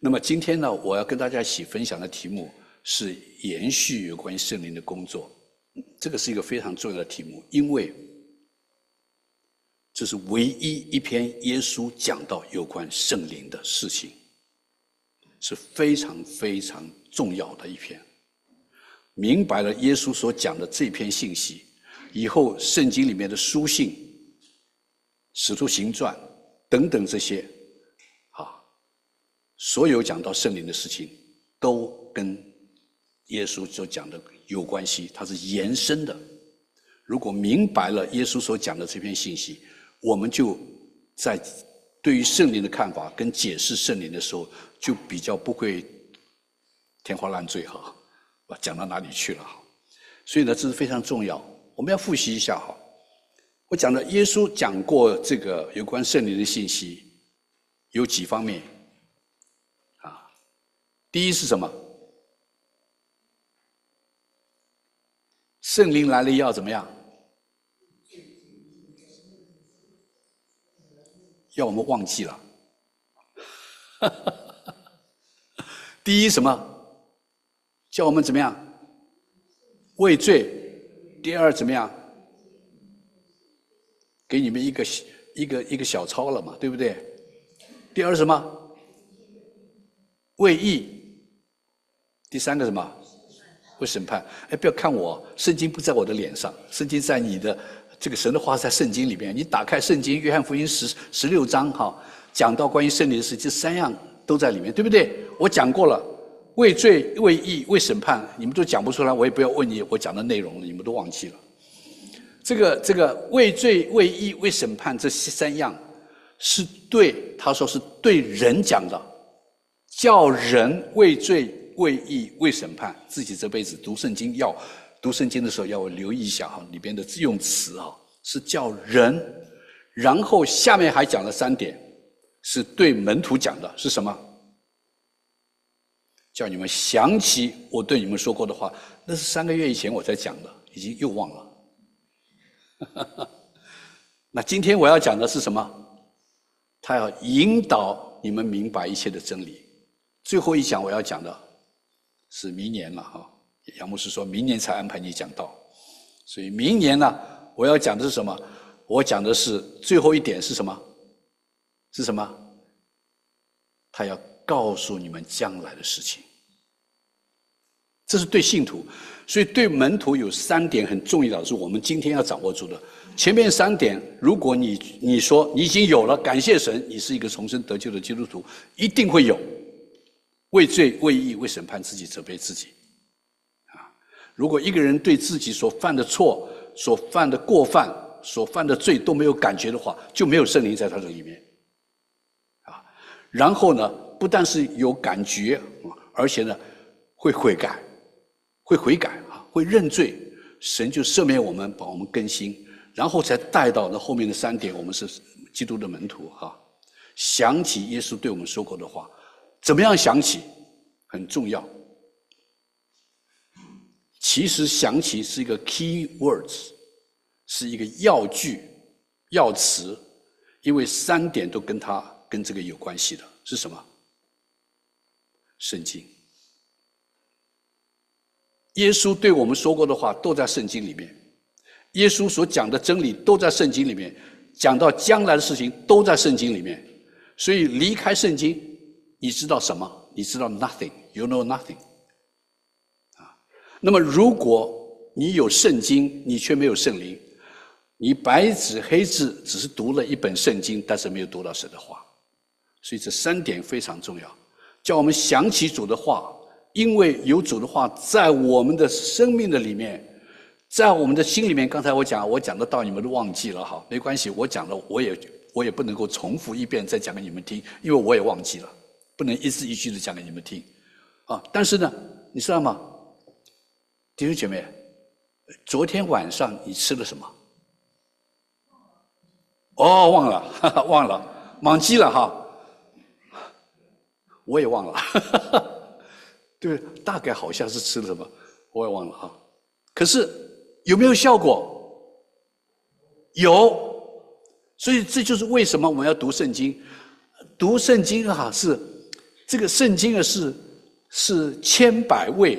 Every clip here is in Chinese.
那么今天呢，我要跟大家一起分享的题目是延续有关于圣灵的工作。这个是一个非常重要的题目，因为这是唯一一篇耶稣讲到有关圣灵的事情，是非常非常重要的一篇。明白了耶稣所讲的这篇信息以后，圣经里面的书信、使徒行传等等这些所有讲到圣灵的事情都跟耶稣所讲的有关系，它是延伸的。如果明白了耶稣所讲的这篇信息，我们就在对于圣灵的看法跟解释圣灵的时候，就比较不会天花乱坠讲到哪里去了。所以呢，这是非常重要，我们要复习一下我讲的耶稣讲过这个有关圣灵的信息有几方面第一是什么？圣灵来了要怎么样？要我们忘记了。第一什么？叫我们怎么样？畏罪。第二怎么样？给你们一个小抄了嘛，对不对？第二什么？为义。第三个什么？会审判。不要看我，圣经不在我的脸上，圣经在你的这个神的话在圣经里面。你打开圣经，约翰福音16章讲到关于圣灵的事，这3样都在里面，对不对？我讲过了，为罪、为义、为审判，你们都讲不出来，我也不要问你我讲的内容了，你们都忘记了。这个为罪、为义、为审判这3样是他说是对人讲的，叫人为罪、为义、为审判。自己这辈子读圣经的时候要留意一下里边的用词是叫人。然后下面还讲了3点，是对门徒讲的，是什么？叫你们想起我对你们说过的话。那是3个月以前我才讲的，已经又忘了。那今天我要讲的是什么？他要引导你们明白一切的真理。最后一讲我要讲的是明年了杨牧师说明年才安排你讲道，所以明年呢，我要讲的是什么？我讲的是最后一点是什么？是什么？他要告诉你们将来的事情。这是对信徒，所以对门徒有3点很重要的，是我们今天要掌握住的。前面3点，如果你说你已经有了，感谢神，你是一个重生得救的基督徒，一定会有为罪、为义、为审判自己，责备自己。如果一个人对自己所犯的错、所犯的过犯、所犯的罪都没有感觉的话，就没有圣灵在他的里面。然后呢，不但是有感觉，而且呢，会悔改，会认罪，神就赦免我们，把我们更新，然后才带到那后面的3点，我们是基督的门徒想起耶稣对我们说过的话，怎么样想起很重要。其实想起是一个 key words， 是一个要句、要词，因为3点都跟这个有关系的，是什么？圣经。耶稣对我们说过的话都在圣经里面，耶稣所讲的真理都在圣经里面，讲到将来的事情都在圣经里面。所以离开圣经，你知道什么？你知道 nothing， you know nothing。那么如果你有圣经，你却没有圣灵，你白纸黑字只是读了一本圣经，但是没有读到神的话。所以这3点非常重要，叫我们想起主的话，因为有主的话在我们的生命的里面，在我们的心里面。刚才我讲的道你们都忘记了没关系，我讲了我也不能够重复一遍再讲给你们听，因为我也忘记了，不能一字一句的讲给你们听但是呢，你知道吗，弟兄姐妹，昨天晚上你吃了什么？忘了，忘了，忘记了我也忘了，对，大概好像是吃了什么，我也忘了可是有没有效果？有，所以这就是为什么我们要读圣经。读圣经是这个圣经是千百味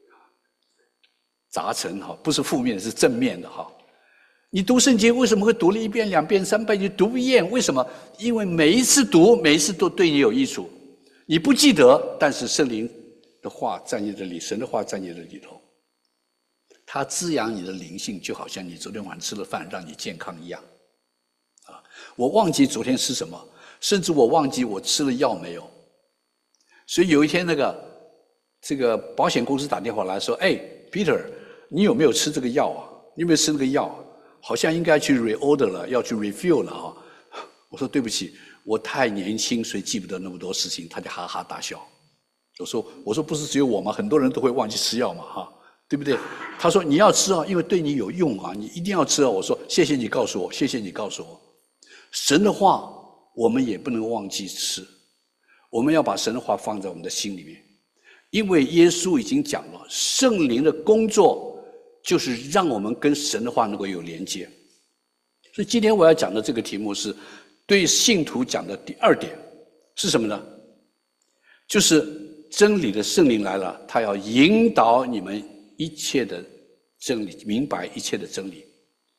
杂陈哈，不是负面，是正面的哈。你读圣经为什么会读了1遍、2遍、3遍就读不厌？为什么？因为每一次读，每一次都对你有益处。你不记得，但是圣灵的话在你的里，神的话在你的里头，它滋养你的灵性，就好像你昨天晚上吃了饭让你健康一样。啊，我忘记昨天吃什么，甚至我忘记我吃了药没有。所以有一天这个保险公司打电话来说：“哎 ，Peter， 你有没有吃这个药啊？你有没有吃那个药？好像应该去 reorder 了，要去 refill 了啊。”我说：“对不起，我太年轻，所以记不得那么多事情。”他就哈哈大笑。我说不是只有我吗？很多人都会忘记吃药嘛，哈，对不对？他说：“你要吃啊，因为对你有用啊，你一定要吃啊。”我说：“谢谢你告诉我，谢谢你告诉我。神的话，我们也不能忘记吃。”我们要把神的话放在我们的心里面，因为耶稣已经讲了，圣灵的工作就是让我们跟神的话能够有连接。所以今天我要讲的这个题目是对信徒讲的第2点是什么呢？就是真理的圣灵来了，他要引导你们一切的真理，明白一切的真理，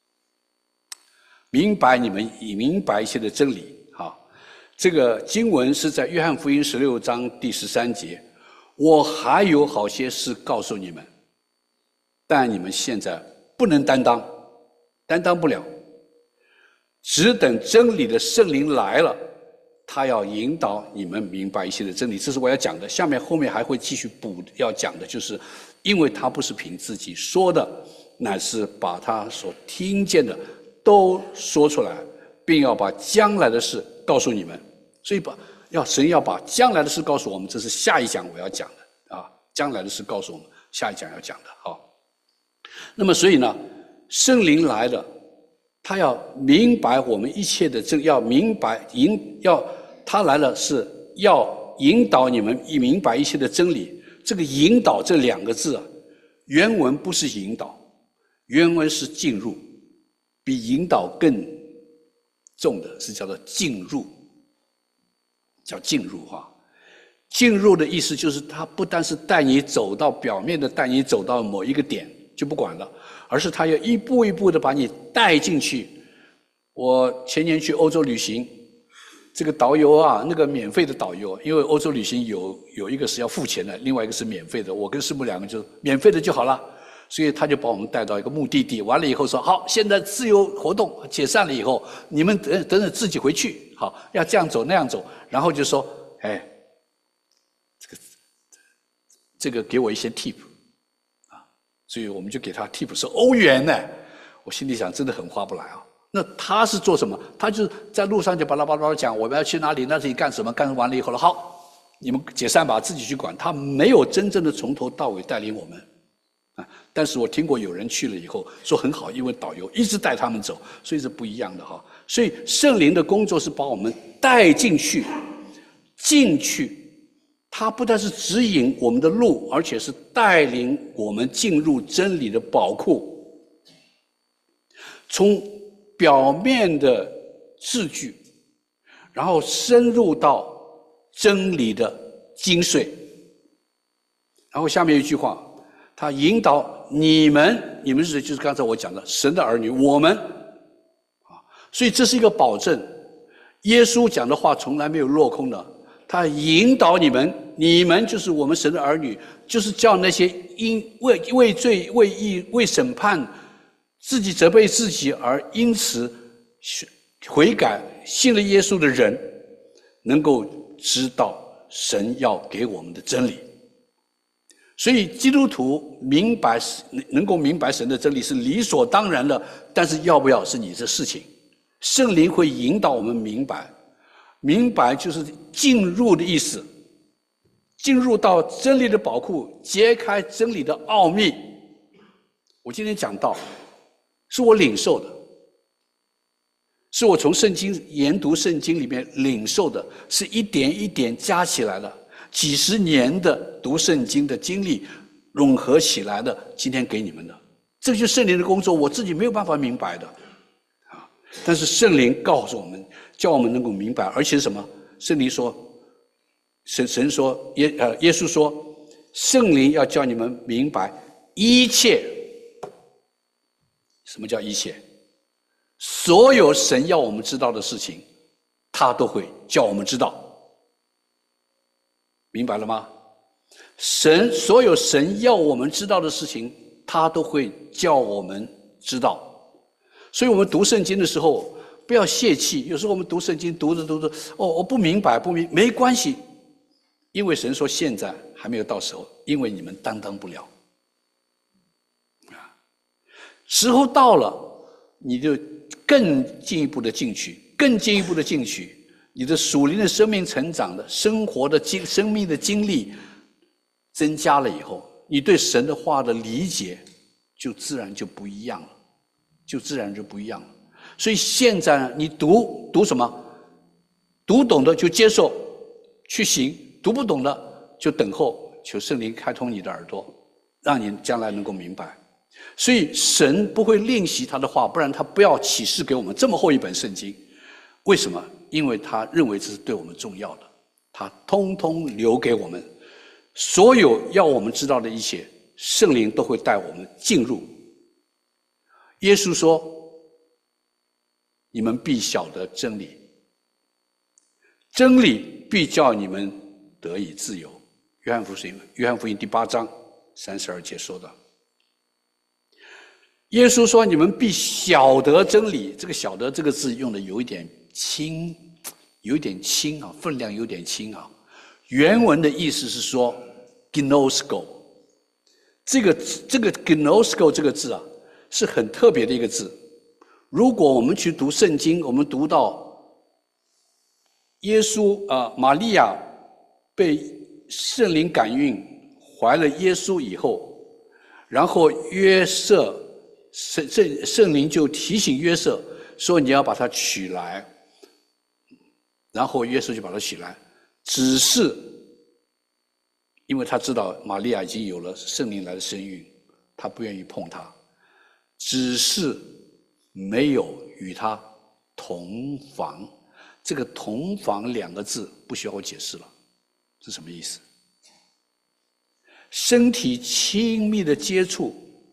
明白一切的真理。这个经文是在约翰福音16章第13节，我还有好些事告诉你们，但你们现在不能担当不了，只等真理的圣灵来了，他要引导你们明白一切的真理。这是我要讲的，后面还会继续补要讲的，就是因为他不是凭自己说的，乃是把他所听见的都说出来，并要把将来的事告诉你们。所以神要把将来的事告诉我们，这是下一讲我要讲的啊。将来的事告诉我们，下一讲要讲的。好，那么所以呢，圣灵来了，他要明白我们一切的要明白他来了是要引导你们明白一切的真理。这个引导这2个字啊，原文不是引导，原文是进入，比引导更重的是叫做进入。叫进入哈，进入的意思就是他不单是带你走到表面的，带你走到某一个点就不管了，而是他要一步一步的把你带进去。我前年去欧洲旅行，这个导游啊，那个免费的导游，因为欧洲旅行有一个是要付钱的，另外一个是免费的，我跟师母2个就免费的就好了，所以他就把我们带到一个目的地，完了以后说：“好，现在自由活动解散了以后，你们等自己回去，好，要这样走那样走。”然后就说：“哎，这个给我一些 tip 啊。”所以我们就给他 tip 是欧元呢。我心里想，真的很划不来啊。那他是做什么？他就是在路上就巴拉巴拉讲我们要去哪里，那里干什么，干完了以后了，好，你们解散吧，自己去管。他没有真正的从头到尾带领我们。但是我听过有人去了以后说很好，因为导游一直带他们走，所以是不一样的哈。所以圣灵的工作是把我们带进去，他不但是指引我们的路，而且是带领我们进入真理的宝库，从表面的字句，然后深入到真理的精髓。然后下面一句话，他引导你们是谁？就是刚才我讲的神的儿女，我们啊，所以这是一个保证。耶稣讲的话从来没有落空的，他引导你们就是我们神的儿女，就是叫那些因为罪、为义、为审判自己责备自己而因此悔改信了耶稣的人，能够知道神要给我们的真理。所以基督徒能够明白神的真理是理所当然的，但是要不要是你的事情。圣灵会引导我们明白就是进入的意思，进入到真理的宝库，揭开真理的奥秘。我今天讲到是我领受的，是我从研读圣经里面领受的，是一点一点加起来的，几十年的读圣经的经历融合起来的，今天给你们的。这就是圣灵的工作，我自己没有办法明白的啊。但是圣灵告诉我们，叫我们能够明白，而且什么？圣灵说， 神说耶稣说，圣灵要叫你们明白一切。什么叫一切？所有神要我们知道的事情，他都会叫我们知道。明白了吗？所有神要我们知道的事情，他都会叫我们知道。所以我们读圣经的时候不要泄气。有时候我们读圣经读着我不明白，没关系，因为神说现在还没有到时候，因为你们担当不了。时候到了，你就更进一步的进去，你的属灵的生命成长的生活的生命的经历增加了以后，你对神的话的理解就自然就不一样了，所以现在呢，你读什么？读懂的就接受去行，读不懂的就等候，求圣灵开通你的耳朵，让你将来能够明白。所以神不会吝惜他的话，不然他不要启示给我们这么厚一本圣经。为什么？因为他认为这是对我们重要的，他通通留给我们。所有要我们知道的一切，圣灵都会带我们进入。耶稣说，你们必晓得真理，真理必叫你们得以自由。约翰福音第8章32节说的。耶稣说你们必晓得真理，这个晓得这个字用的有一点轻啊，分量有点轻啊。原文的意思是说 gnosko， 这个 gnosko 这个字啊是很特别的一个字。如果我们去读圣经，我们读到耶稣玛利亚被圣灵感孕怀了耶稣以后，然后约瑟圣灵就提醒约瑟说你要把他娶来，然后约瑟就把他娶来，只是因为他知道玛利亚已经有了圣灵来的身孕，他不愿意碰她，只是没有与他同房。这个同房2个字不需要我解释了，是什么意思？身体亲密的接触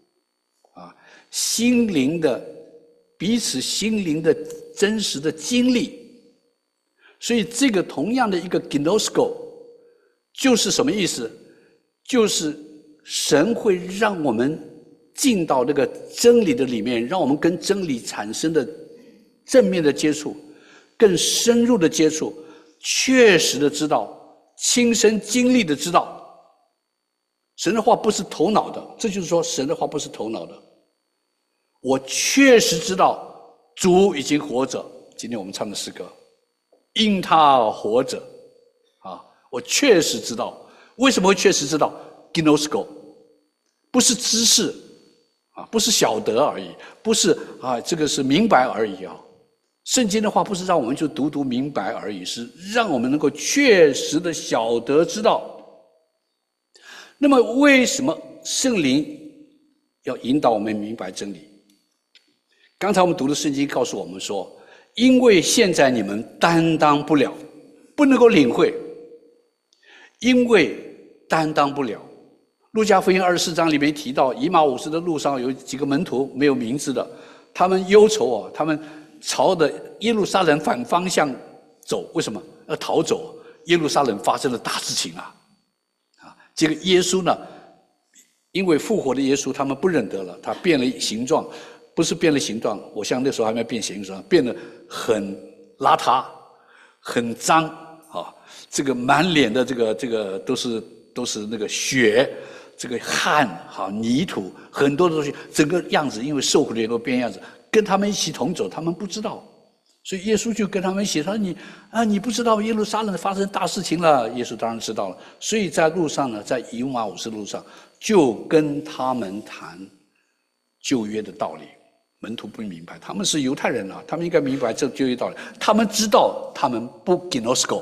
心灵的彼此心灵的真实的经历。所以这个同样的一个 gnosko 就是什么意思？就是神会让我们进到这个真理的里面，让我们跟真理产生的正面的接触，更深入的接触，确实的知道，亲身经历的知道。神的话不是头脑的，这就是说神的话不是头脑的。我确实知道主已经活着，今天我们唱的诗歌因他活着我确实知道。为什么会确实知道？ gnosko 不是知识不是晓得而已，不是这个是明白而已圣经的话不是让我们就读明白而已，是让我们能够确实的晓得知道。那么为什么圣灵要引导我们明白真理？刚才我们读的圣经告诉我们说，因为现在你们担当不了，不能够领会，因为担当不了。路加福音24章里面提到，以马忤斯的路上有几个门徒没有名字的，他们忧愁他们朝着耶路撒冷反方向走。为什么要逃走？耶路撒冷发生了大事情这个耶稣呢，因为复活的耶稣他们不认得了，他变了形状，不是变了形状，我想那时候还没变形状，变得很邋遢很脏这个满脸的这个都是那个血，这个汗泥土，很多的东西，整个样子因为受苦的缘故变样子，跟他们一起同走，他们不知道。所以耶稣就跟他们一起，他说你不知道耶路撒冷发生大事情了。耶稣当然知道了，所以在路上呢，在以马忤斯路上就跟他们谈旧约的道理。门徒不明白，他们是犹太人他们应该明白这旧约道理，他们知道，他们不 gnosko，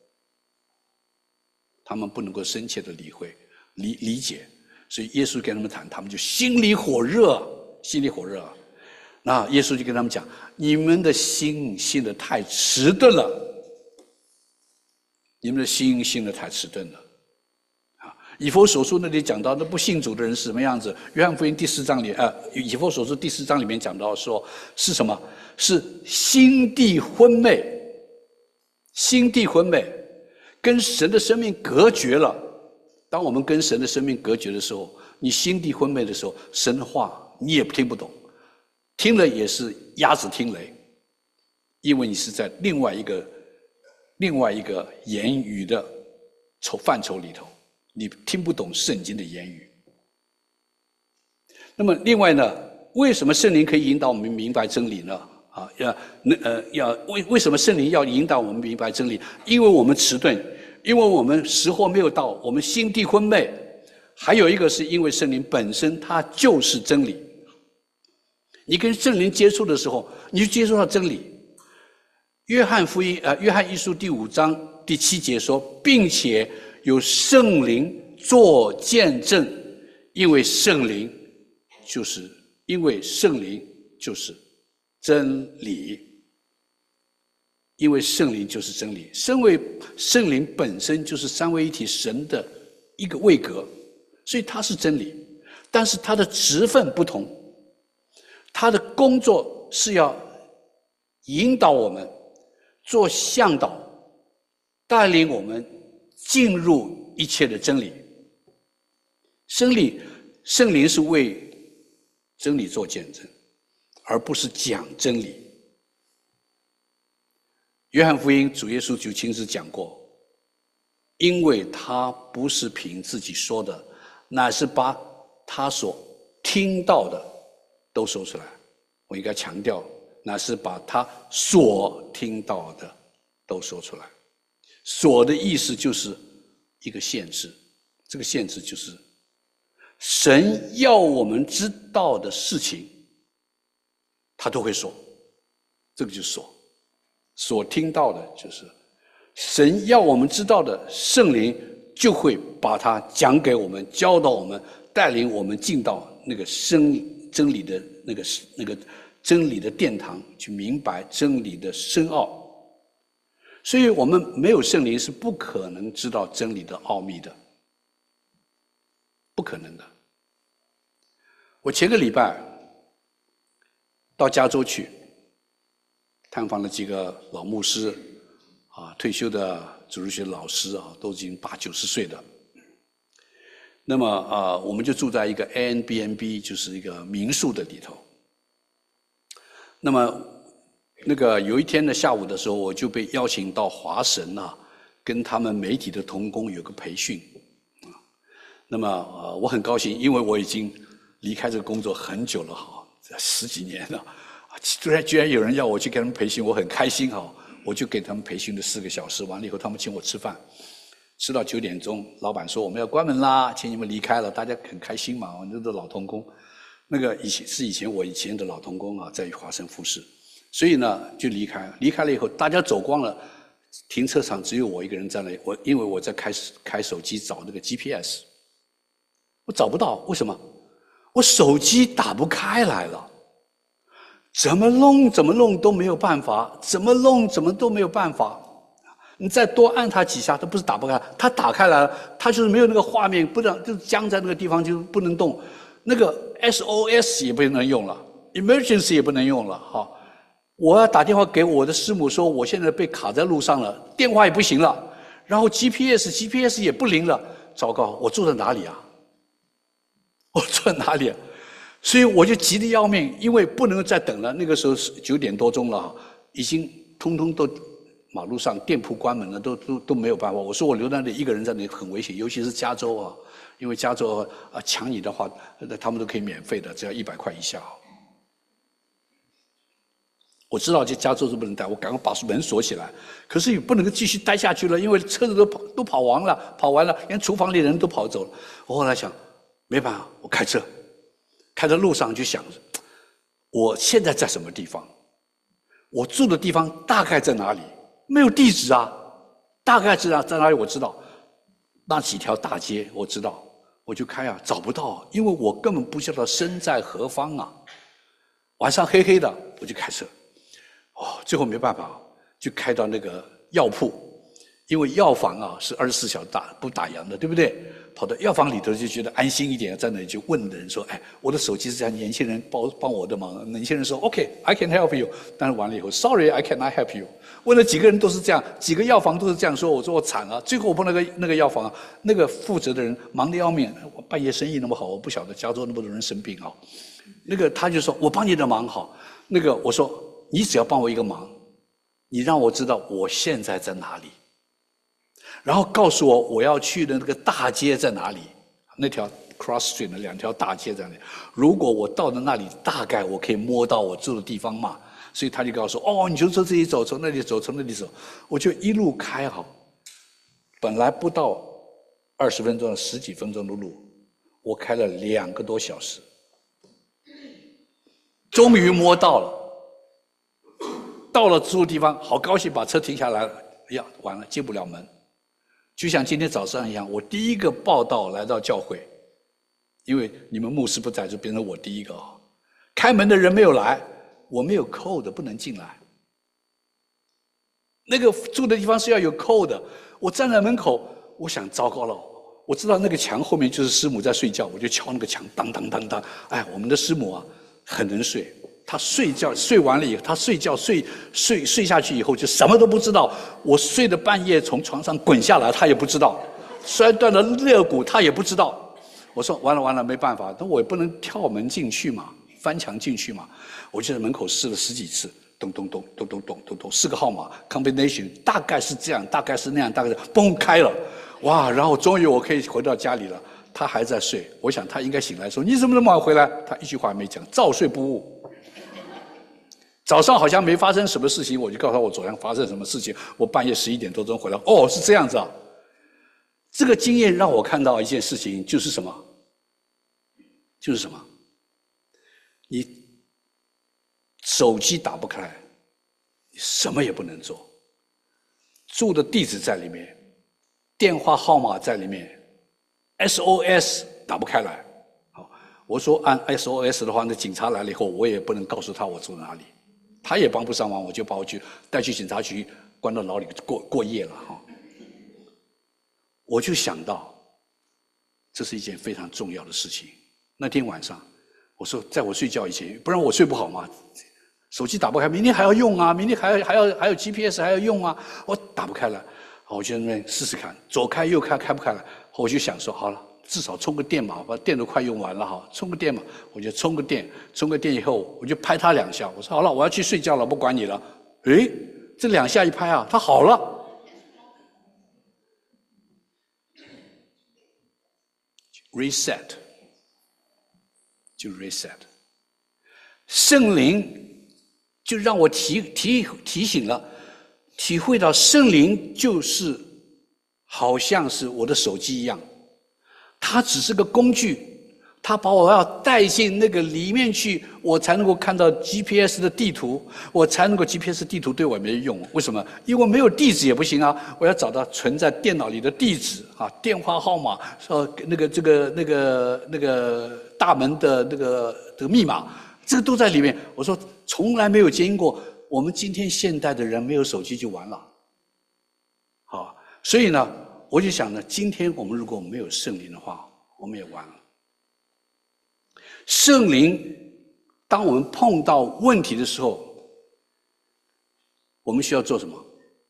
他们不能够深切的理解，所以耶稣跟他们谈，他们就心里火热。那耶稣就跟他们讲，你们的心信得太迟钝了。 你们的心信得太迟钝了。以弗所书那里讲到，那不信主的人是什么样子？约翰福音第4章里，以弗所书第4章里面讲到说，是什么？是心地昏昧，心地昏昧，跟神的生命隔绝了。当我们跟神的生命隔绝的时候，你心地昏昧的时候，神的话你也听不懂，听了也是鸭子听雷，因为你是在另外一个言语的范畴里头。你听不懂圣经的言语。那么另外呢，为什么圣灵可以引导我们明白真理呢？为什么圣灵要引导我们明白真理？因为我们迟钝，因为我们时候没有到，我们心地昏昧。还有一个是因为圣灵本身它就是真理。你跟圣灵接触的时候，你就接触到真理。约翰一书第5章第7节说，并且有圣灵做见证，因为圣灵就是真理，因为圣灵就是真理。圣灵本身就是三位一体神的一个位格，所以它是真理，但是它的职分不同，它的工作是要引导我们做向导，带领我们进入一切的真理。圣灵是为真理做见证，而不是讲真理。约翰福音主耶稣就亲自讲过，因为他不是凭自己说的，乃是把他所听到的都说出来。我应该强调，乃是把他所听到的都说出来。所的意思就是一个限制，这个限制就是神要我们知道的事情，他都会说，这个就是所听到的，就是神要我们知道的，圣灵就会把它讲给我们，教导我们，带领我们进到那个真理的那个真理的殿堂，去明白真理的深奥。所以我们没有圣灵是不可能知道真理的奥秘的，不可能的。我前个礼拜到加州去探访了几个老牧师退休的主日学老师都已经80、90岁的。那么我们就住在一个 Airbnb， 就是一个民宿的里头。那么有一天的下午的时候，我就被邀请到华神跟他们媒体的同工有个培训那么我很高兴，因为我已经离开这个工作很久了10几年了，居然有人要我去给他们培训，我很开心我就给他们培训了4个小时，完了以后他们请我吃饭，吃到9点钟，老板说我们要关门啦，请你们离开了，大家很开心嘛，我们都是老同工，我以前的老同工在华神服侍。所以呢，就离开了以后，大家走光了，停车场只有我一个人在那里。因为我在开手机找那个 GPS， 我找不到，为什么？我手机打不开来了，怎么弄都没有办法，怎么都没有办法。你再多按它几下，它不是打不开，它打开来了，它就是没有那个画面，不能就僵在那个地方，就不能动。那个 SOS 也不能用了 ，Emergency 也不能用了，我要打电话给我的师母说，我现在被卡在路上了，电话也不行了，然后 GPS 也不灵了，糟糕，我住在哪里啊？我住在哪里啊？所以我就急得要命，因为不能再等了。那个时候是9点多钟了，已经通通都马路上店铺关门了，都没有办法。我说我留在那里一个人在那里很危险，尤其是加州因为加州抢你的话，他们都可以免费的，只要100块以下。我知道这加州是不能待，我赶快把门锁起来。可是也不能够继续待下去了，因为车子都跑完了，连厨房里人都跑走了。我后来想，没办法，我开车，开在路上就想，我现在在什么地方？我住的地方大概在哪里？没有地址啊，大概在哪里我知道，那几条大街我知道，我就开找不到，因为我根本不知道身在何方啊。晚上黑黑的，我就开车。最后没办法，就开到那个药铺， 因为药房啊是24小时不打烊的，对不对？跑到药房里头就觉得安心一点，在那里就问人说：“哎，我的手机是这样，年轻人帮我的忙。”年轻人说 ：“OK, I can help you。”但是完了以后 ，“Sorry, I cannot help you。”问了几个人都是这样，几个药房都是这样说。我说我惨了。最后我碰那个药房啊，那个负责的人忙得要命，我半夜生意那么好，我不晓得加州那么多人生病啊。那个他就说：“我帮你的忙好。”那个我说：“你只要帮我一个忙，你让我知道我现在在哪里。”然后告诉我我要去的那个大街在哪里，那条 cross street 的2条大街在哪里。如果我到了那里，大概我可以摸到我住的地方嘛。所以他就告诉我：“哦，你就从这里走，从那里走，从那里走。”我就一路开好，本来不到20分钟、10几分钟的路，我开了2个多小时，终于摸到了。到了住的地方，好高兴，把车停下来了。呀，完了，进不了门。就像今天早上一样，我第一个报道来到教会，因为你们牧师不在，就变成我第一个啊。开门的人没有来，我没有code不能进来。那个住的地方是要有code的，我站在门口，我想糟糕了，我知道那个墙后面就是师母在睡觉，我就敲那个墙，当当当当。哎，我们的师母啊，很能睡。他睡觉睡完了以后，他睡觉睡下去以后就什么都不知道。我睡的半夜从床上滚下来，他也不知道；摔断了肋骨，他也不知道。我说完了，没办法，但我也不能跳门进去嘛，翻墙进去嘛。我就在门口试了10几次，咚咚咚咚咚咚咚咚，4个号码 combination， 大概是这样，大概是那样，大概是嘣开了，哇！然后终于我可以回到家里了。他还在睡，我想他应该醒来说：“你怎么那么晚回来？”他一句话没讲，照睡不误。早上好像没发生什么事情，我就告诉他我昨天发生什么事情。我半夜11点多钟回来，哦，是这样子啊。这个经验让我看到一件事情，就是什么？就是什么？你手机打不开，你什么也不能做。住的地址在里面，电话号码在里面 ，SOS 打不开来。好，我说按 SOS 的话，那警察来了以后，我也不能告诉他我住哪里。他也帮不上忙，我就把我带去警察局，关到牢里过夜了哈。我就想到，这是一件非常重要的事情。那天晚上，我说在我睡觉以前，不然我睡不好嘛。手机打不开，明天还要用啊，明天还有 GPS 还要用啊，我打不开了。我就在那边试试看，左开右开，开不开来。我就想说，好了。至少充个电嘛，把电都快用完了哈，充个电嘛，我就充个电，充个电以后，我就拍他2下，我说好了，我要去睡觉了，不管你了。诶，这2下一拍啊，他好了。reset， 就 reset， 圣灵就让我提醒了，体会到圣灵就是好像是我的手机一样。它只是个工具，它把我要带进那个里面去，我才能够看到 GPS 的地图，我才能够 GPS 地图对我没用。为什么？因为没有地址也不行啊！我要找到存在电脑里的地址啊，电话号码，那个大门的这个密码，这个都在里面。我说从来没有经过，我们今天现代的人没有手机就完了。好，所以呢。我就想呢，今天我们如果没有圣灵的话，我们也完了。圣灵，当我们碰到问题的时候，我们需要做什么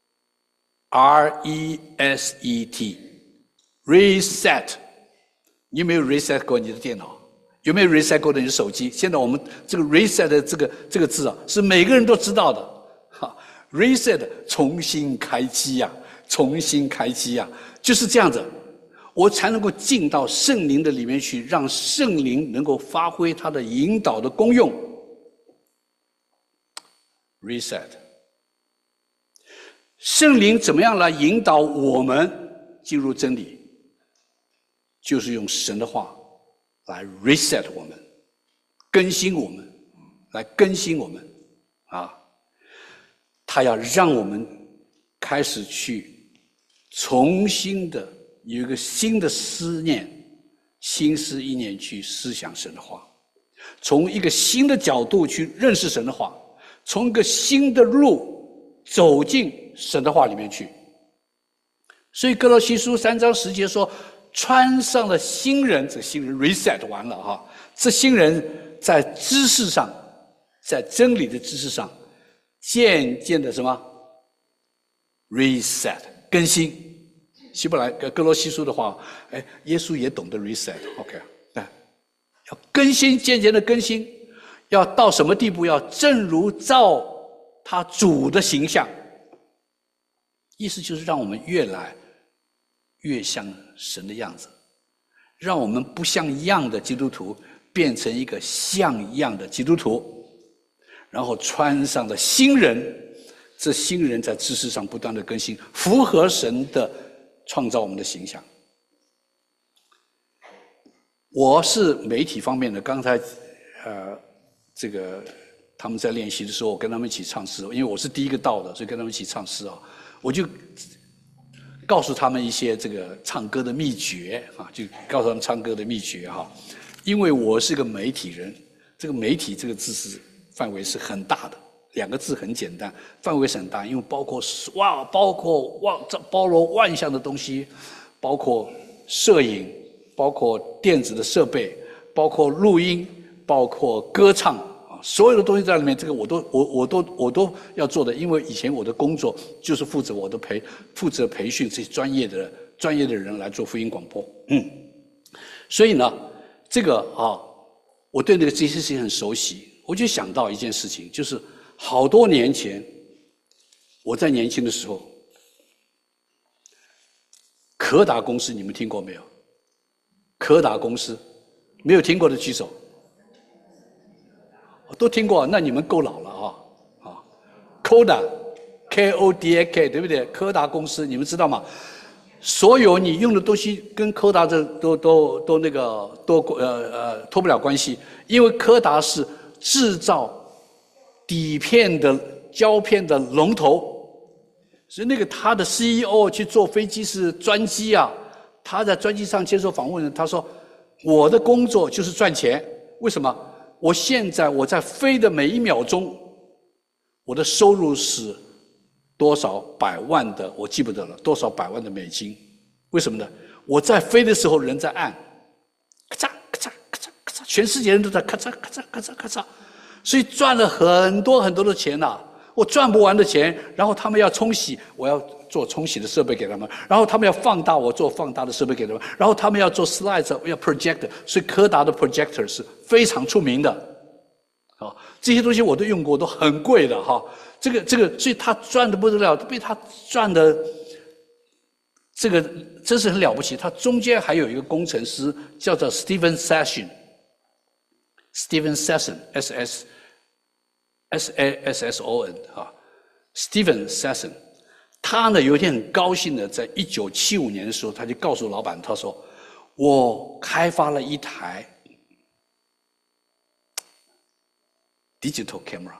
？reset。你有没有 reset 过你的电脑？有没有 reset 过你的手机？现在我们这个 reset 的这个字啊，是每个人都知道的。哈 ，reset 重新开机呀。重新开机啊，就是这样子，我才能够进到圣灵的里面去，让圣灵能够发挥它的引导的功用。reset， 圣灵怎么样来引导我们进入真理？就是用神的话来 reset 我们，更新我们，来更新我们啊！他要让我们开始去。重新的有一个新的思念、心思意念去思想神的话，从一个新的角度去认识神的话，从一个新的路走进神的话里面去。 所以哥罗西书3章10节说，穿上了新人，这新人 reset 完了哈，这新人在知识上，在真理的知识上，渐渐的什么 reset 更新。希伯来哥罗西书的话，耶稣也懂得 reset，OK， 要更新，渐渐的更新，要到什么地步？要正如照他主的形象，意思就是让我们越来越像神的样子，让我们不像样的基督徒变成一个像样的基督徒，然后穿上了新人，这新人在知识上不断的更新，符合神的创造我们的形象。我是媒体方面的，刚才这个他们在练习的时候，我跟他们一起唱诗，因为我是第一个到的，所以跟他们一起唱诗啊，我就告诉他们一些这个唱歌的秘诀啊，就告诉他们唱歌的秘诀哈。因为我是个媒体人，这个媒体这个字是范围是很大的，2个字很简单，范围是很大，因为包罗万象的东西，包括摄影，包括电子的设备，包括录音，包括歌唱啊，所有的东西在里面，这个我都要做的，因为以前我的工作就是负责培训这些专业的人来做福音广播，所以呢，这个我对这些事情很熟悉，我就想到一件事情，就是好多年前，我在年轻的时候，柯达公司你们听过没有？柯达公司没有听过的举手。都听过，那你们够老了Kodak K-O-D-A-K 对不对？柯达公司你们知道吗？所有你用的东西跟柯达这都脱不了关系，因为柯达是制造底片的胶片的龙头，所以那个他的 CEO 去坐飞机是专机啊，他在专机上接受访问，他说我的工作就是赚钱，为什么？我现在我在飞的每1秒钟，我的收入是多少百万的，我记不得了，多少百万的美金？为什么呢？我在飞的时候人在按，咔嚓咔嚓咔嚓咔嚓，全世界人都在咔嚓咔嚓咔嚓咔嚓，所以赚了很多很多的钱呐，我赚不完的钱。然后他们要冲洗，我要做冲洗的设备给他们；然后他们要放大，我做放大的设备给他们；然后他们要做 slides， 要 projector， 所以柯达的 projector 是非常出名的。这些东西我都用过，都很贵的哈。这个，所以他赚的不得了，被他赚的这个真是很了不起。他中间还有一个工程师叫做 Steven Sasson，Steven Sasson S-A-S-S-O-N Steven Sasson， 他呢有一天很高兴的，在1975年的时候，他就告诉老板，他说：“我开发了一台digital camera，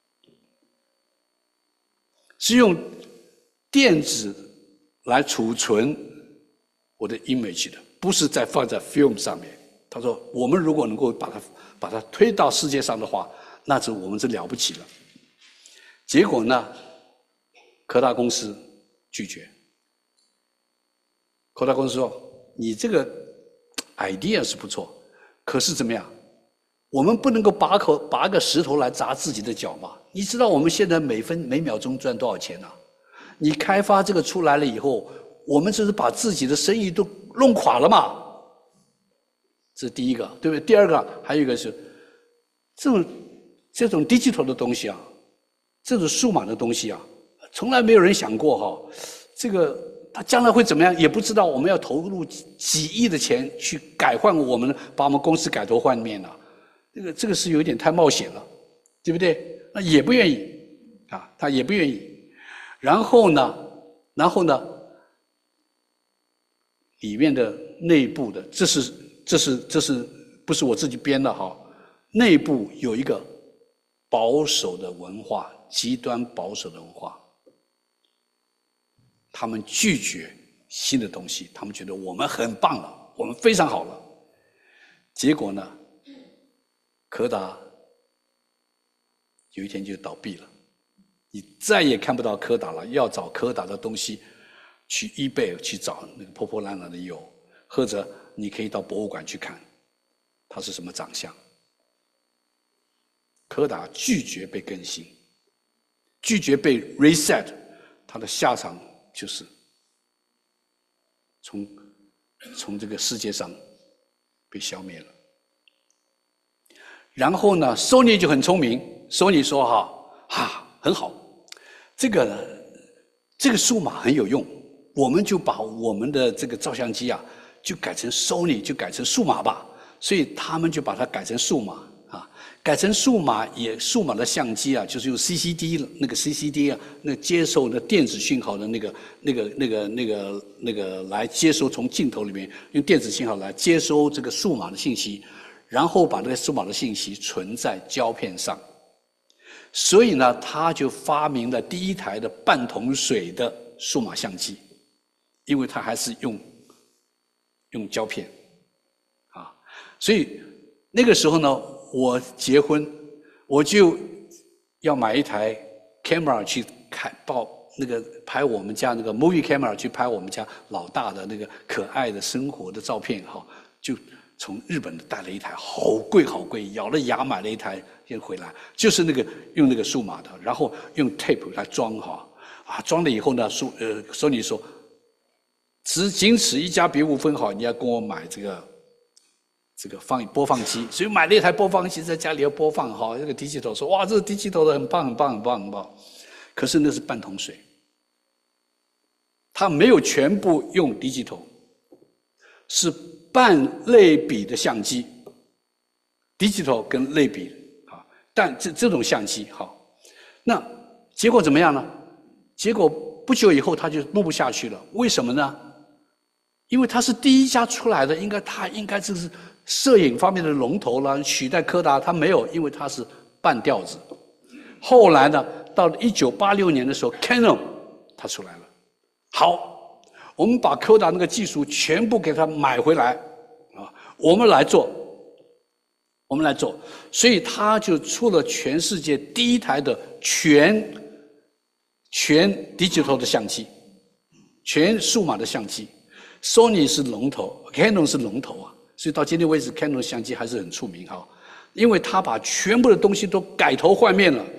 是用电子来储存我的 image 的，不是再放在 film 上面。”他说：“我们如果能够把它推到世界上的话，那是我们是了不起了。”结果呢，柯达公司拒绝。柯达公司说：“你这个 idea 是不错，可是怎么样？我们不能够拔个石头来砸自己的脚嘛？你知道我们现在每秒钟赚多少钱啊？你开发这个出来了以后，我们这是把自己的生意都弄垮了嘛？”这是第一个，对不对？第二个还有一个是这种 digital 的东西啊，这种数码的东西啊，从来没有人想过这个它将来会怎么样也不知道。我们要投入几亿的钱去改换把我们公司改头换面了。这个是有点太冒险了，对不对？那也不愿意他也不愿意。然后呢，里面的内部的，这是不是我自己编的内部有一个保守的文化，极端保守的文化，他们拒绝新的东西，他们觉得我们很棒了，我们非常好了。结果呢，柯达有一天就倒闭了，你再也看不到柯达了。要找柯达的东西， 去eBay去找那个破破烂烂的有，或者你可以到博物馆去看，它是什么长相。柯达拒绝被更新，拒绝被 reset， 它的下场就是从这个世界上被消灭了。然后呢 ，Sony 就很聪明 ，Sony 说很好，这个数码很有用，我们就把我们的这个照相机啊，就改成 Sony， 就改成数码吧。所以他们就把它改成数码啊，改成数码数码的相机啊，就是用 CCD 那个 CCD 啊，那接受的电子讯号的那个来接收从镜头里面用电子信号来接收这个数码的信息。然后把这个数码的信息存在胶片上，所以呢，他就发明了第一台的半桶水的数码相机，因为他还是用胶片，啊，所以那个时候呢，我结婚，我就要买一台 camera 去拍我们家那个 movie camera 去拍我们家老大的那个可爱的生活的照片哈，就。从日本带了一台好贵，咬了牙买了一台先回来，就是用那个数码的，然后用 tape 来装装了以后呢，Sony 说，仅此一家别无分号，你要跟我买这个播放机，所以买了一台播放机在家里要播放这个digital说哇，这个digital的很棒，可是那是半桶水，它没有全部用digital，是半类比的相机 ，digital 跟类比但这种相机那结果怎么样呢？结果不久以后他就弄不下去了，为什么呢？因为他是第一家出来的，他应该这是摄影方面的龙头了，取代柯达，他没有，因为他是半吊子。后来呢，到了1986年的时候 ，Canon 他出来了，好。我们把柯达那个技术全部给它买回来，我们来做，所以他就出了全世界第一台的全 digital 的相机，全数码的相机。Sony 是龙头 ，Canon 是龙头啊，所以到今天为止 ，Canon 相机还是很出名因为他把全部的东西都改头换面了，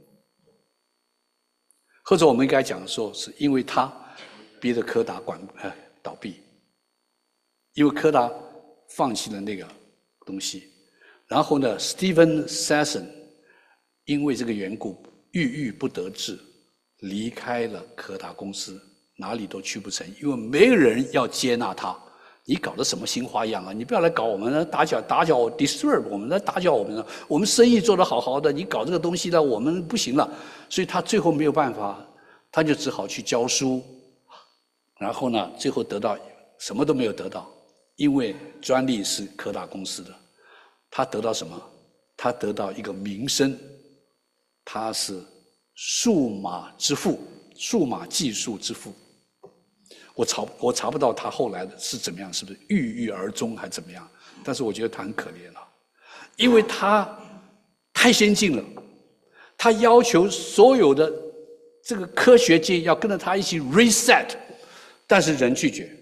或者我们应该讲说，是因为他。逼着柯达倒闭，因为柯达放弃了那个东西，然后呢 ，Steven Sasson 因为这个缘故郁郁不得志，离开了柯达公司，哪里都去不成，因为没有人要接纳他。你搞的什么新花样啊？你不要来搞我们，打搅 disturb 我们，来打搅我们了。我们生意做得好好的，你搞这个东西呢，我们不行了。所以他最后没有办法，他就只好去教书。然后呢，最后得到什么都没有得到，因为专利是柯达公司的。他得到什么？他得到一个名声，他是数码之父，数码技术之父。我查不到他后来的是怎么样，是不是郁郁而终还怎么样？但是我觉得他很可怜了，因为他太先进了，他要求所有的这个科学界要跟着他一起 reset。但是人拒绝，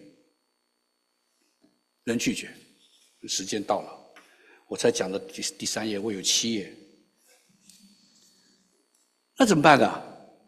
时间到了，我才讲到第3页，我有7页，那怎么办呢？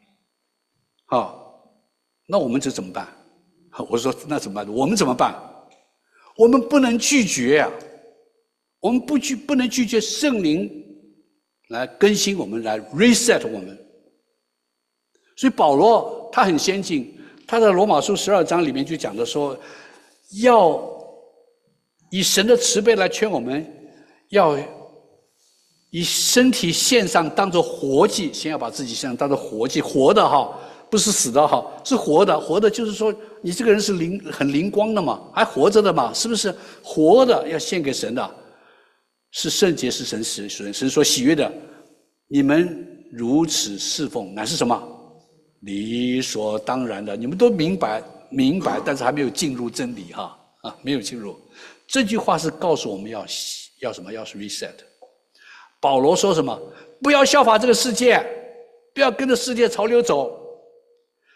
那我们这怎么办？我说那怎么办？我们怎么办？我们不能拒绝啊，我们不能拒绝圣灵来更新我们，来 reset 我们。所以保罗他很先进。他在罗马书12章里面就讲的说，要以神的慈悲来劝我们，要以身体献上当作活祭，先要把自己献上当作活祭，活的不是死的是活的，活的就是说你这个人是很灵光的嘛，还活着的嘛，是不是？活的要献给神的，是圣洁，是神所喜悦的。你们如此侍奉，乃是什么？理所当然的，你们都明白，但是还没有进入真理没有进入。这句话是告诉我们要什么？要 reset。保罗说什么？不要效法这个世界，不要跟着世界潮流走。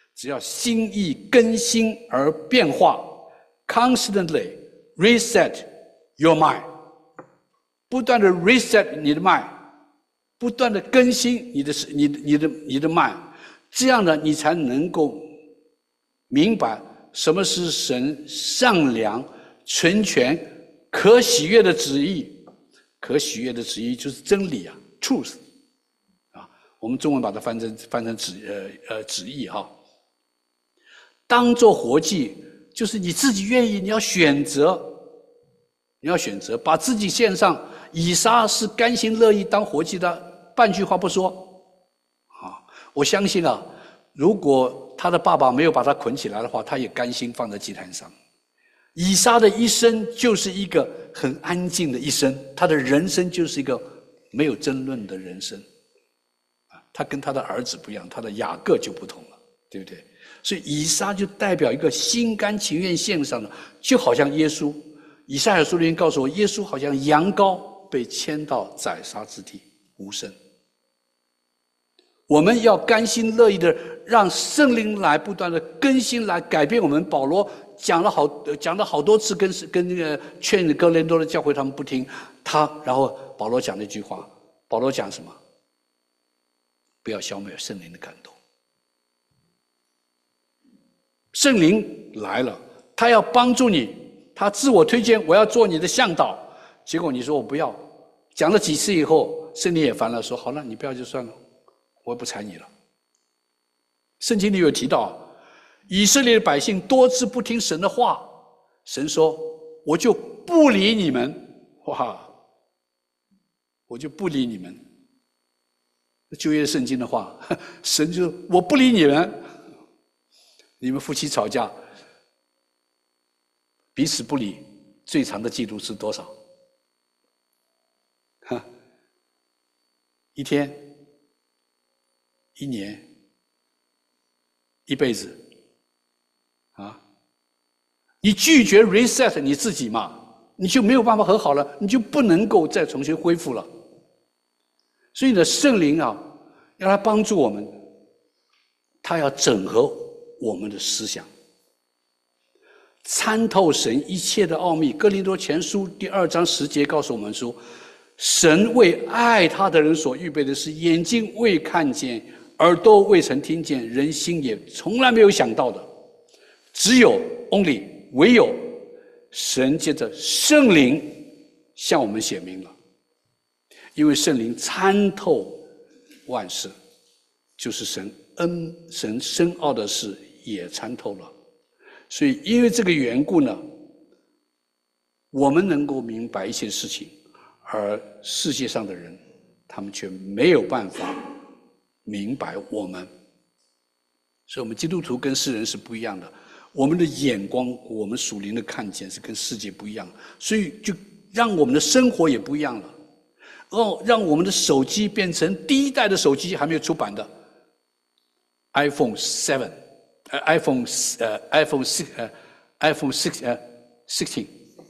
只要心意更新而变化 ，constantly reset your mind， 不断的 reset 你的 mind， 不断的更新你的 mind， 这样呢，你才能够明白什么是神善良、纯全、可喜悦的旨意。可喜悦的旨意就是真理啊 ，truth。我们中文把它翻成旨意哈。当做活祭，就是你自己愿意，你要选择把自己献上。以撒是甘心乐意当活祭的，半句话不说。我相信啊，如果他的爸爸没有把他捆起来的话，他也甘心放在祭坛上。以撒的一生就是一个很安静的一生，他的人生就是一个没有争论的人生。他跟他的儿子不一样，他的雅各就不同了，对不对？所以以撒就代表一个心甘情愿献上的，就好像耶稣。以赛亚书里面告诉我，耶稣好像羊羔被牵到宰杀之地，无声。我们要甘心乐意的让圣灵来不断的更新，来改变我们。保罗讲了好多次，跟那个劝哥林多的教会他们不听然后保罗讲了一句话，保罗讲什么？不要消灭圣灵的感动。圣灵来了，他要帮助你，他自我推荐，我要做你的向导。结果你说我不要，讲了几次以后，圣灵也烦了，说好了，你不要就算了，我也不睬你了。圣经里有提到，以色列的百姓多次不听神的话，神说我就不理你们。哇，我就不理你们。旧约圣经的话，神就我不理你们。你们夫妻吵架，彼此不理，最长的记录是多少？一天、一年、一辈子啊！你拒绝 reset 你自己嘛，你就没有办法和好了，你就不能够再重新恢复了。所以呢，圣灵啊，要来帮助我们，他要整合我们的思想，参透神一切的奥秘。哥林多前书第2章10节告诉我们说，神为爱他的人所预备的是眼睛未看见，耳朵未曾听见，人心也从来没有想到的。只有 only 唯有神借着圣灵向我们显明了。因为圣灵参透万事，就是神深奥的事也参透了。所以因为这个缘故呢，我们能够明白一些事情，而世界上的人他们却没有办法明白我们。所以我们基督徒跟世人是不一样的，我们的眼光，我们属灵的看见是跟世界不一样的，所以就让我们的生活也不一样了。让我们的手机变成第一代的手机，还没有出版的 iPhone 7， iPhone 16，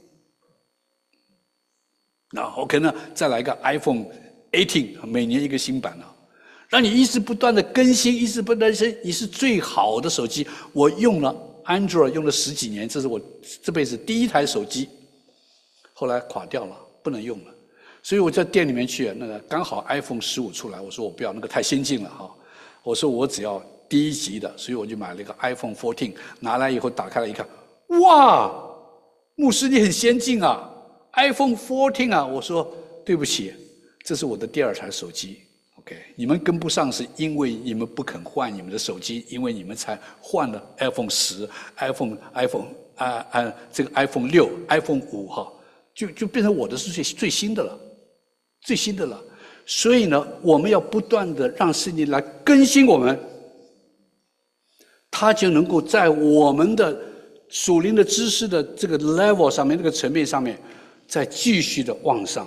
然后可能再来一个 iPhone 18，每年一个新版了，让你一直不断的更新，一直不断的更新，你是最好的手机。我用了 Android 用了10几年，这是我这辈子第一台手机，后来垮掉了，不能用了。所以我在店里面去，那个刚好 iPhone 15出来，我说我不要，那个太先进了哈。我说我只要第一级的，所以我就买了一个 iPhone 14，拿来以后打开了一看，哇，牧师你很先进啊 ，iPhone 14啊！我说对不起，这是我的第2台手机 ，OK， 你们跟不上是因为你们不肯换你们的手机，因为你们才换了 iPhone 10、iPhone 这个 iPhone 6、iPhone 5哈，就变成我的是最新的了。最新的了，所以呢，我们要不断的让圣灵来更新我们，它就能够在我们的属灵的知识的这个 level 上面，这个层面上面，再继续的往上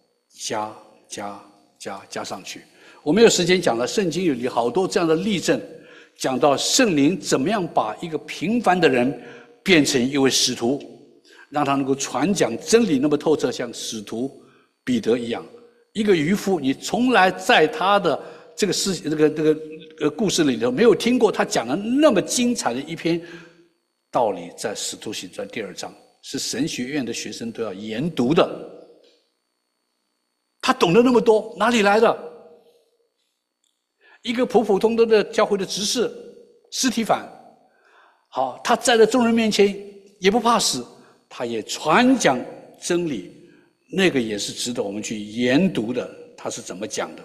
加上去。我没有时间讲了，圣经里好多这样的例证，讲到圣灵怎么样把一个平凡的人变成一位使徒，让他能够传讲真理那么透彻，像使徒彼得一样。一个渔夫，你从来在他的这个故事里头没有听过他讲了那么精彩的一篇道理，在《使徒行传》第2章，是神学院的学生都要研读的。他懂得那么多，哪里来的？一个普普通通的教会的执事司提反，好，他站在众人面前也不怕死，他也传讲真理，那个也是值得我们去研读的。他是怎么讲的？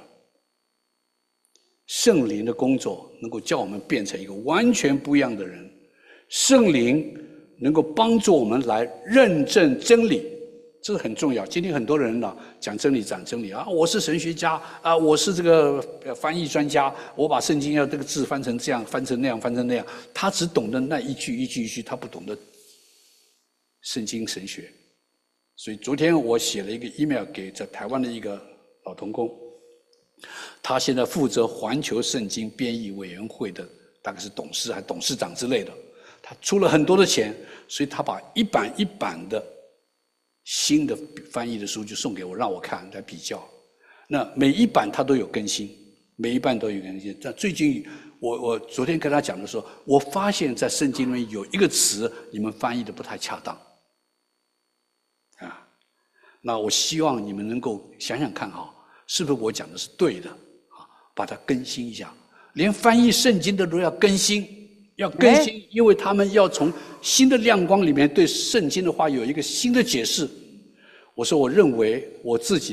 圣灵的工作能够叫我们变成一个完全不一样的人，圣灵能够帮助我们来认证真理，这是很重要。今天很多人呢讲真理啊，我是神学家啊，我是这个翻译专家，我把圣经要这个字翻成这样，翻成那样，他只懂得那一句，他不懂得圣经神学。所以昨天我写了一个 email 给在台湾的一个老同工，他现在负责环球圣经编译委员会的，大概是董事还董事长之类的。他出了很多的钱，所以他把一版一版的新的翻译的书就送给我，让我看来比较。那每一版他都有更新，但最近我昨天跟他讲的时候，我发现在圣经里面有一个词你们翻译的不太恰当，啊，那我希望你们能够想想看哈，是不是我讲的是对的啊？把它更新一下，连翻译圣经的都要更新。因为他们要从新的亮光里面对圣经的话有一个新的解释。我认为我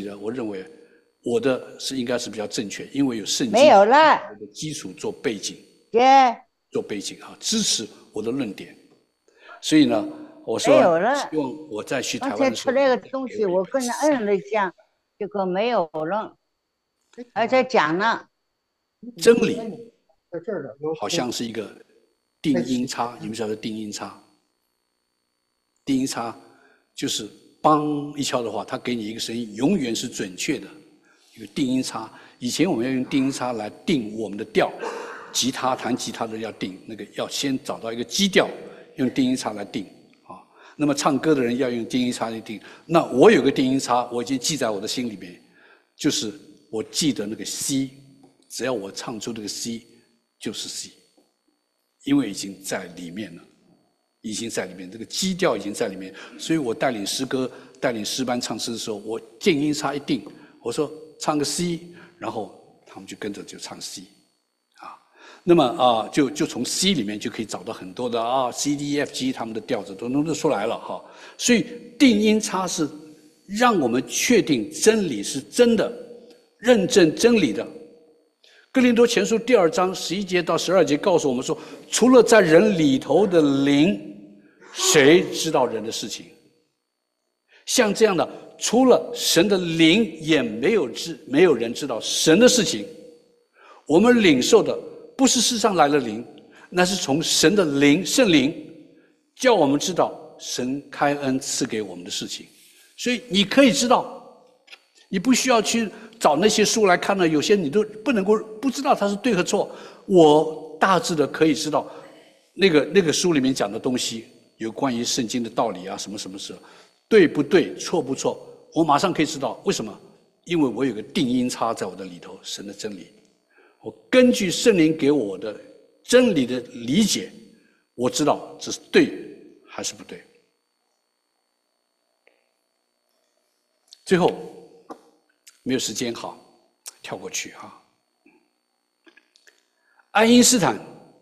的是应该是比较正确，因为有圣经没有了的基础做背景，支持我的论点。所以呢，我说希望我再去台湾的时候， 刚才出来个东西，我跟着摁了一下，结果没有了，而且讲了真理，好像是一个定音差，你们晓得定音差？定音差就是梆一敲的话，它给你一个声音，永远是准确的。一个定音差，以前我们要用定音差来定我们的调，弹吉他的要定那个，要先找到一个基调，用定音差来定啊。那么唱歌的人要用定音差来定。那我有个定音差，我已经记在我的心里面，就是我记得那个 C， 只要我唱出这个 C， 就是 C。因为已经在里面了，这个基调已经在里面，所以我带领诗歌、带领诗班唱诗的时候，我定音差一定，我说唱个 C， 然后他们就跟着就唱 C， 啊，那么就从 C 里面就可以找到很多的C D F G 他们的调子都弄得出来了哈，所以定音差是让我们确定真理是真的，认证真理的。哥林多前书第2章11节到12节告诉我们说，除了在人里头的灵，谁知道人的事情？像这样的，除了神的灵，也没有人知道神的事情。我们领受的不是世上来的灵，那是从神的灵，圣灵叫我们知道神开恩赐给我们的事情。所以你可以知道，你不需要去找那些书来看呢，有些你都不知道它是对和错。我大致的可以知道，那个书里面讲的东西，有关于圣经的道理啊，什么事，对不对，错不错，我马上可以知道。为什么？因为我有个定音差在我的里头，神的真理。我根据圣灵给我的真理的理解，我知道这是对还是不对。最后。没有时间，好，跳过去哈。爱因斯坦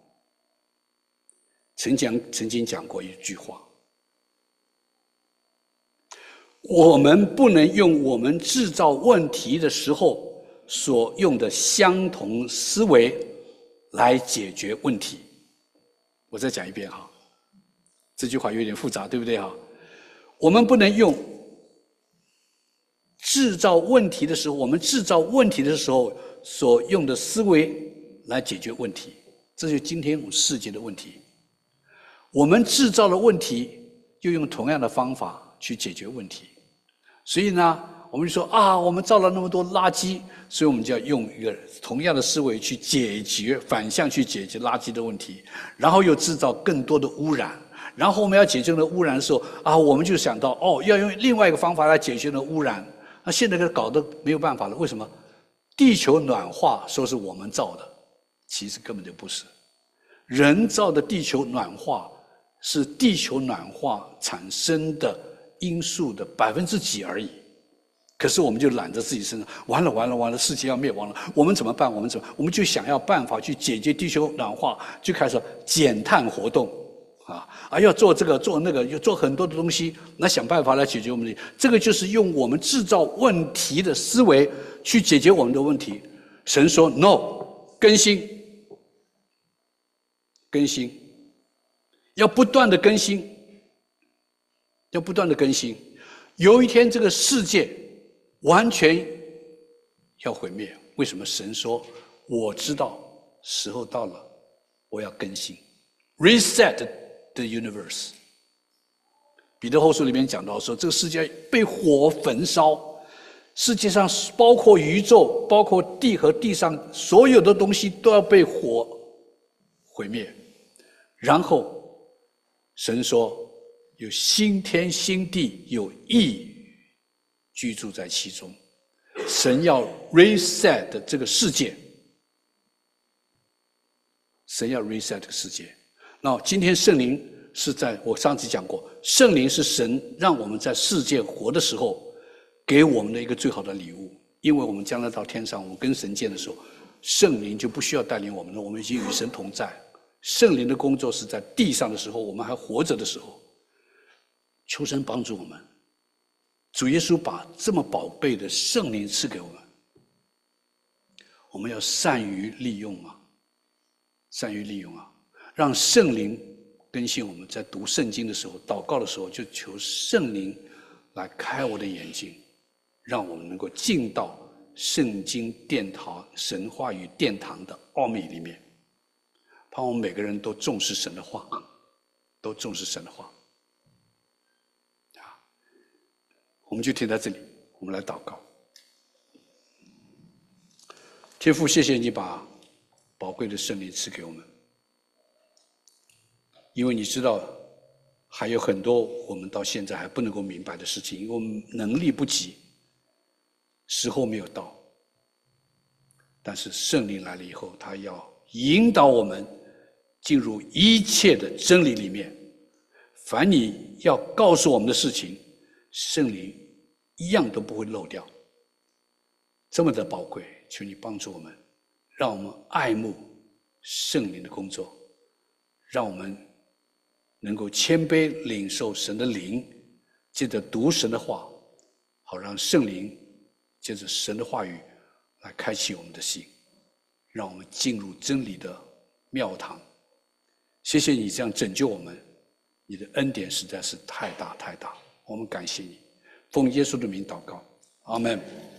曾经讲过一句话：我们不能用我们制造问题的时候所用的相同思维来解决问题。我再讲一遍哈，这句话有点复杂，对不对哈？我们不能用我们制造问题的时候所用的思维来解决问题，这就是今天我们世界的问题。我们制造了问题，就用同样的方法去解决问题。所以呢，我们就说我们造了那么多垃圾，所以我们就要用一个同样的思维去解决，反向去解决垃圾的问题，然后又制造更多的污染。然后我们要解决那污染的时候我们就想到要用另外一个方法来解决那污染。那现在搞得没有办法了，为什么？地球暖化说是我们造的， 其实根本就不是。人造的地球暖化是地球暖化产生的因素的几%而已。可是我们就揽着自己身上，完了，世界要灭亡了，我们怎么办？我们就想要办法去解决地球暖化，就开始减碳活动，要做这个做那个，要做很多的东西，来想办法来解决我们的。这个就是用我们制造问题的思维去解决我们的问题。神说 ：“No， 更新，要不断的更新，要不断的更新。有一天，这个世界完全要毁灭。为什么？神说：“我知道时候到了，我要更新 ，reset the universe。”彼得后书里面讲到说，这个世界被火焚烧，世界上包括宇宙、包括地和地上所有的东西都要被火毁灭。然后神说，有新天新地，有义居住在其中。神要 reset 这个世界，神要 reset 这个世界。那今天圣灵是在我上次讲过，圣灵是神让我们在世界活的时候给我们的一个最好的礼物。因为我们将来到天上，我们跟神见的时候，圣灵就不需要带领我们了，我们已经与神同在。圣灵的工作是在地上的时候，我们还活着的时候，求神帮助我们。主耶稣把这么宝贝的圣灵赐给我们，我们要善于利用啊，让圣灵更新我们。在读圣经的时候，祷告的时候，就求圣灵来开我的眼睛，让我们能够进到圣经殿堂、神话与殿堂的奥秘里面。盼望我们每个人都重视神的话，我们就停在这里，我们来祷告。天父，谢谢你把宝贵的圣灵赐给我们，因为你知道还有很多我们到现在还不能够明白的事情，因为我们能力不及，时候没有到。但是圣灵来了以后，他要引导我们进入一切的真理里面。凡你要告诉我们的事情，圣灵一样都不会漏掉。这么的宝贵，求你帮助我们，让我们爱慕圣灵的工作，让我们能够谦卑领受神的灵，借着读神的话，好让圣灵借着神的话语来开启我们的心，让我们进入真理的庙堂。谢谢你这样拯救我们，你的恩典实在是太大太大，我们感谢你。奉耶稣的名祷告，阿们。